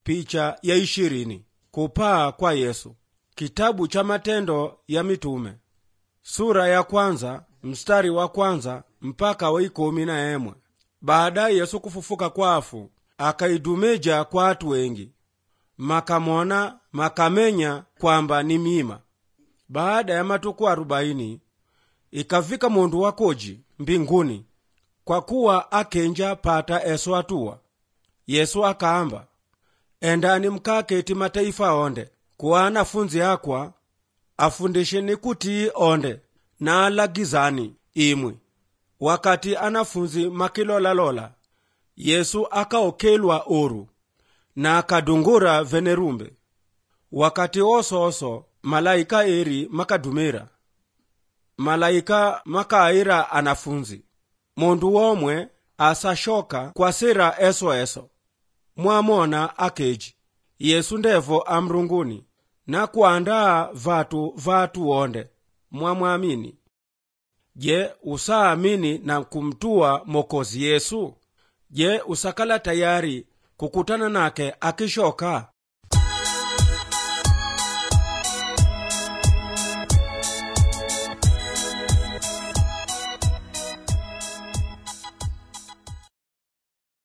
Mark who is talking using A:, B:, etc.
A: Picha ya 20. Kupaa kwa Yesu. Kitabu cha Matendo ya Mitume, sura ya 1 mstari wa 1 mpaka wa 11. Baada Yesu kufufuka kwa afu, akaidumija kwa watu wengi, makamona makamenya kwamba ni mima. Baada ya matuku 40 ikafika mundu wakoji mbinguni, kwa kuwa akenja pata eso atua. Yesu akaamba, endani mkaketi mataifa onde, kuwa anafunzi akwa afundisheni kuti onde na alagizani imwi. Wakati anafunzi makilolalola, Yesu akaokelwa oru na akadungura venerumbe. Wakati oso malaika eri makadumira. Malaika makaira anafunzi, mundu womwe asashoka kwa sira eso. Mwamona akeji Yesu ndevo amrunguni na kuandaa vatu onde. Mwamwamini. Je, usaamini na kumtua Mokozi Yesu? Je, usakala tayari kukutana nake akishoka?